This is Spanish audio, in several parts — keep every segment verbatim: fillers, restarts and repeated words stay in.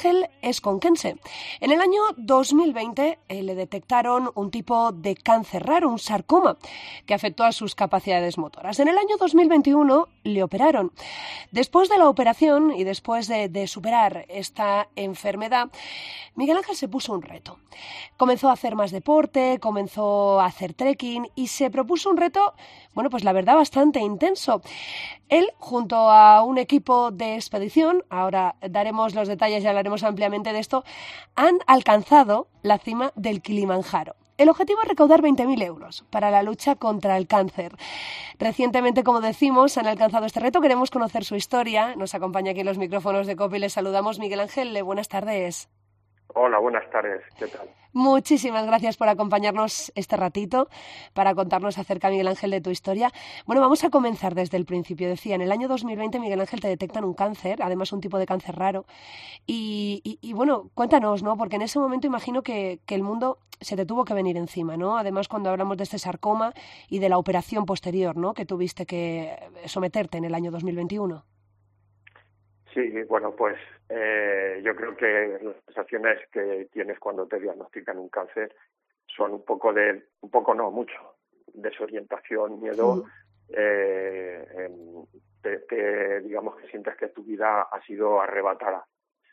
Ángel es conquense. En el año dos mil veinte eh, le detectaron un tipo de cáncer raro, un sarcoma, que afectó a sus capacidades motoras. En el año dos mil veintiuno le operaron. Después de la operación y después de, de superar esta enfermedad, Miguel Ángel se puso un reto. Comenzó a hacer más deporte, comenzó a hacer trekking y se propuso un reto, bueno, pues la verdad bastante intenso. Él, junto a un equipo de expedición, ahora daremos los detalles y hablaremos ampliamente de esto, han alcanzado la cima del Kilimanjaro. El objetivo es recaudar veinte mil euros para la lucha contra el cáncer. Recientemente, como decimos, han alcanzado este reto. Queremos conocer su historia. Nos acompaña aquí en los micrófonos de COPE y les saludamos. Miguel Ángel, buenas tardes. Hola, buenas tardes. ¿Qué tal? Muchísimas gracias por acompañarnos este ratito para contarnos acerca, Miguel Ángel, de tu historia. Bueno, vamos a comenzar desde el principio. Decía, en el año dos mil veinte, Miguel Ángel, te detectan un cáncer, además un tipo de cáncer raro. Y, y, y bueno, cuéntanos, ¿no? Porque en ese momento imagino que, que el mundo se te tuvo que venir encima, ¿no? Además, cuando hablamos de este sarcoma y de la operación posterior, ¿no? Que tuviste que someterte en el año dos mil veintiuno. Sí, bueno, pues eh, yo creo que las sensaciones que tienes cuando te diagnostican un cáncer son un poco de, un poco no, mucho, desorientación, miedo, Uh-huh. eh, eh, te, te, digamos que sientes que tu vida ha sido arrebatada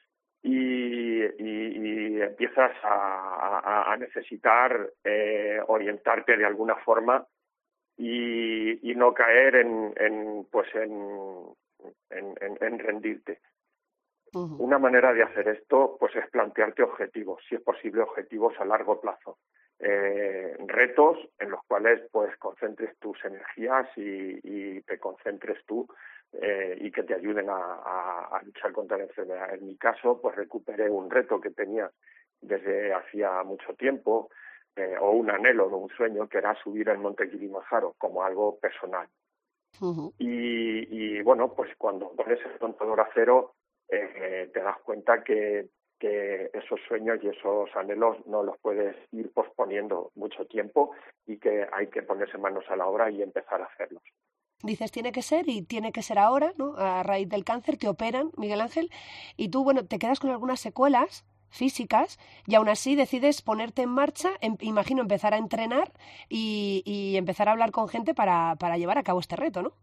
y, y, y empiezas a, a, a necesitar eh, orientarte de alguna forma y, y no caer en, en pues en En, en, en rendirte. Uh-huh. Una manera de hacer esto pues es plantearte objetivos, si es posible objetivos a largo plazo, eh, retos en los cuales pues concentres tus energías y, y te concentres tú eh, y que te ayuden a, a, a luchar contra la enfermedad. En mi caso pues recuperé un reto que tenía desde hacía mucho tiempo eh, o un anhelo, no un sueño, que era subir el monte Kilimanjaro como algo personal. Uh-huh. Y, y bueno, pues cuando pones el contador a cero, eh, te das cuenta que, que esos sueños y esos anhelos no los puedes ir posponiendo mucho tiempo y que hay que ponerse manos a la obra y empezar a hacerlos. Dices, tiene que ser y tiene que ser ahora, ¿no? A raíz del cáncer te operan, Miguel Ángel, y tú, bueno, te quedas con algunas secuelas físicas y aún así decides ponerte en marcha, em, imagino empezar a entrenar y, y empezar a hablar con gente para, para llevar a cabo este reto, ¿no?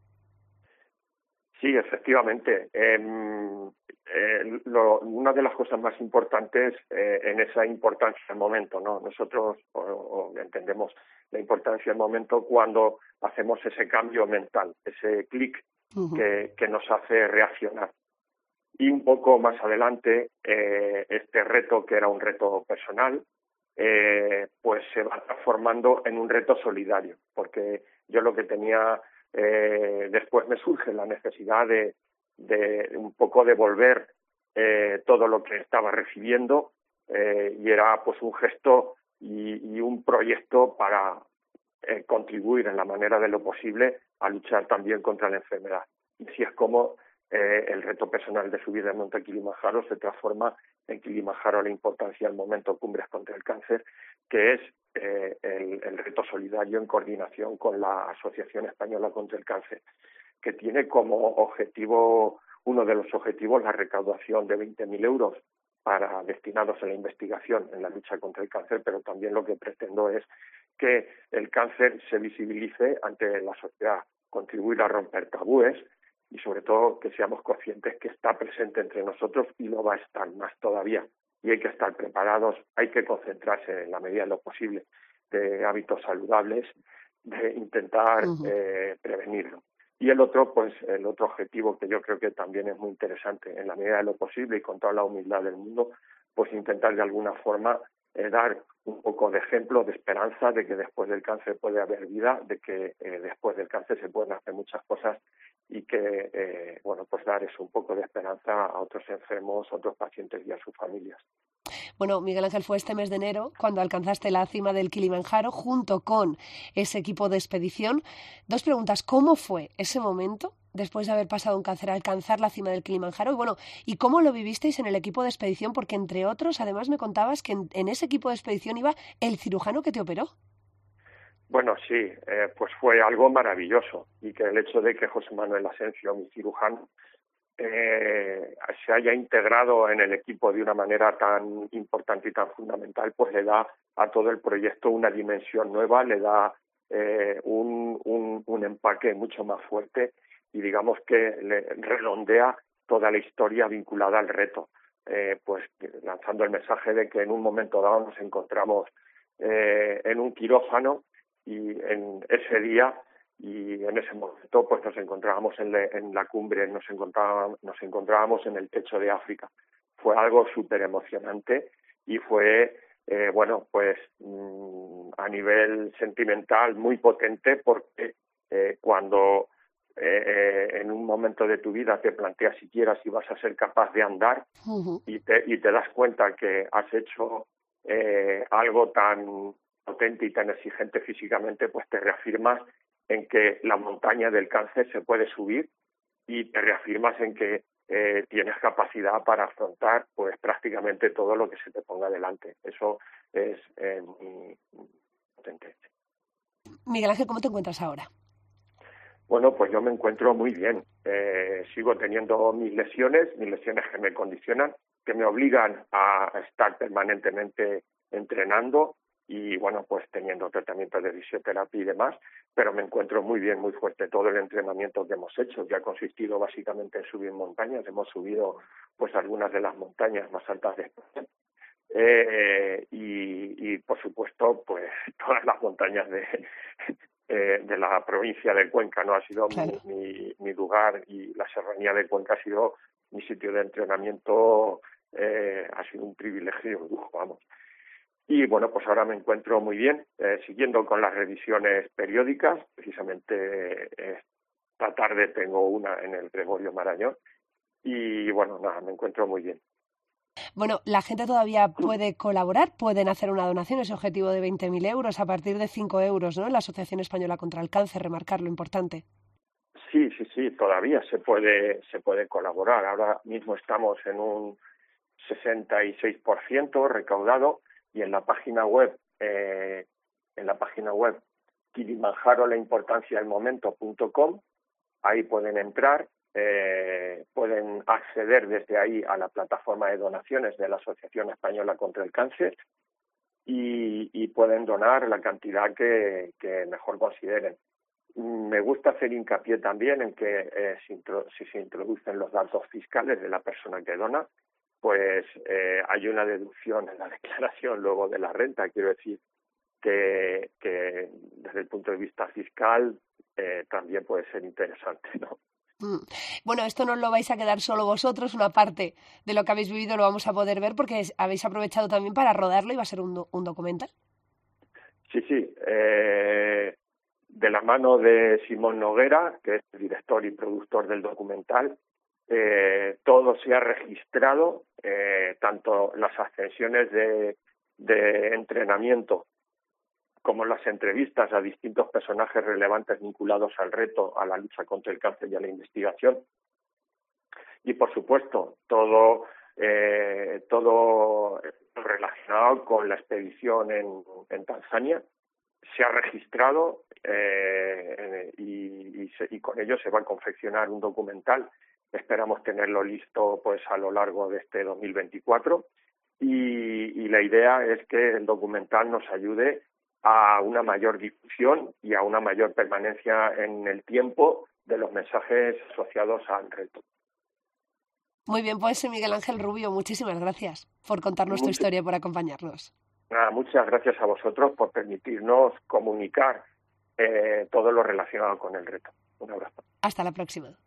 Sí, efectivamente. Eh, eh, lo, una de las cosas más importantes eh, en esa importancia del momento, ¿no? Nosotros o, o entendemos la importancia del momento cuando hacemos ese cambio mental, ese clic Uh-huh. que, que nos hace reaccionar. Y un poco más adelante, eh, este reto, que era un reto personal, eh, pues se va transformando en un reto solidario, porque yo lo que tenía, eh, después me surge la necesidad de, de un poco devolver eh, todo lo que estaba recibiendo eh, y era pues un gesto y, y un proyecto para eh, contribuir en la manera de lo posible a luchar también contra la enfermedad. Y así es como eh, el reto personal de subir el monte Kilimanjaro se transforma en Kilimanjaro la importancia del momento Cumbres contra el Cáncer, que es eh, el, el reto solidario en coordinación con la Asociación Española contra el Cáncer, que tiene como objetivo, uno de los objetivos, la recaudación de veinte mil euros para destinados a la investigación en la lucha contra el cáncer, pero también lo que pretendo es que el cáncer se visibilice ante la sociedad, contribuir a romper tabúes y sobre todo que seamos conscientes que está presente entre nosotros y lo va a estar más todavía. Y hay que estar preparados, hay que concentrarse en la medida de lo posible de hábitos saludables, de intentar Uh-huh. eh, prevenirlo. Y el otro, pues el otro objetivo que yo creo que también es muy interesante, en la medida de lo posible y con toda la humildad del mundo, pues intentar de alguna forma eh, dar un poco de ejemplo, de esperanza, de que después del cáncer puede haber vida, de que eh, después del cáncer se pueden hacer muchas cosas y que, eh, bueno, pues dar eso, un poco de esperanza a otros enfermos, a otros pacientes y a sus familias. Bueno, Miguel Ángel, fue este mes de enero cuando alcanzaste la cima del Kilimanjaro junto con ese equipo de expedición. Dos preguntas. ¿Cómo fue ese momento, después de haber pasado un cáncer, alcanzar la cima del Kilimanjaro? Y bueno, ¿y cómo lo vivisteis en el equipo de expedición? Porque, entre otros, además me contabas que en, en ese equipo de expedición iba el cirujano que te operó. Bueno, sí, eh, pues fue algo maravilloso y que el hecho de que José Manuel Asencio, mi cirujano, eh, se haya integrado en el equipo de una manera tan importante y tan fundamental, pues le da a todo el proyecto una dimensión nueva, le da eh, un, un, un empaque mucho más fuerte y digamos que le redondea toda la historia vinculada al reto, eh, pues lanzando el mensaje de que en un momento dado nos encontramos eh, en un quirófano y en ese día y en ese momento pues nos encontrábamos en, le, en la cumbre, nos encontrábamos, nos encontrábamos en el techo de África. Fue algo súper emocionante y fue, eh, bueno, pues mmm, a nivel sentimental muy potente porque eh, cuando eh, en un momento de tu vida te planteas siquiera si vas a ser capaz de andar uh-huh. y, te, y te das cuenta que has hecho eh, algo tan potente y tan exigente físicamente, pues te reafirmas en que la montaña del cáncer se puede subir y te reafirmas en que eh, tienes capacidad para afrontar pues prácticamente todo lo que se te ponga delante. Eso es eh, muy potente. Miguel Ángel, ¿cómo te encuentras ahora? Bueno, pues yo me encuentro muy bien. Eh, sigo teniendo mis lesiones, mis lesiones que me condicionan, que me obligan a estar permanentemente entrenando y, bueno, pues teniendo tratamientos de fisioterapia y demás, pero me encuentro muy bien, muy fuerte. Todo el entrenamiento que hemos hecho, que ha consistido básicamente en subir montañas, hemos subido pues algunas de las montañas más altas de España, eh, y, y, por supuesto, pues todas las montañas de... Eh, de la provincia de Cuenca, ¿no? Ha sido claro. mi, mi, mi lugar y la serranía de Cuenca ha sido mi sitio de entrenamiento, eh, ha sido un privilegio, un lujo, vamos. Y bueno, pues ahora me encuentro muy bien, eh, siguiendo con las revisiones periódicas, precisamente eh, esta tarde tengo una en el Gregorio Marañón y bueno, nada, me encuentro muy bien. Bueno, la gente todavía puede colaborar, pueden hacer una donación, ese objetivo de veinte mil euros a partir de cinco euros, ¿no? La Asociación Española contra el Cáncer, remarcar lo importante. Sí, sí, sí, todavía se puede, se puede colaborar. Ahora mismo estamos en un sesenta y seis por ciento recaudado y en la página web, eh, en la página web kilimanjaro la importancia del momento punto com, ahí pueden entrar. Eh, pueden acceder desde ahí a la plataforma de donaciones de la Asociación Española contra el Cáncer y, y pueden donar la cantidad que, que mejor consideren. Me gusta hacer hincapié también en que eh, si, intro, si se introducen los datos fiscales de la persona que dona, pues eh, hay una deducción en la declaración luego de la renta. Quiero decir que, que desde el punto de vista fiscal eh, también puede ser interesante, ¿no? Bueno, esto no lo vais a quedar solo vosotros, una parte de lo que habéis vivido lo vamos a poder ver porque habéis aprovechado también para rodarlo y va a ser un, do- un documental. Sí, sí, eh, de la mano de Simón Noguera, que es el director y productor del documental, eh, todo se ha registrado, eh, tanto las ascensiones de, de entrenamiento como las entrevistas a distintos personajes relevantes vinculados al reto, a la lucha contra el cáncer y a la investigación. Y, por supuesto, todo, eh, todo relacionado con la expedición en, en Tanzania se ha registrado eh, y, y, se, y con ello se va a confeccionar un documental. Esperamos tenerlo listo pues a lo largo de este dos mil veinticuatro y, y la idea es que el documental nos ayude a una mayor difusión y a una mayor permanencia en el tiempo de los mensajes asociados al reto. Muy bien, pues Miguel Ángel Rubio, muchísimas gracias por contarnos Mucho. tu historia, por acompañarnos. Nada, muchas gracias a vosotros por permitirnos comunicar eh, todo lo relacionado con el reto. Un abrazo. Hasta la próxima.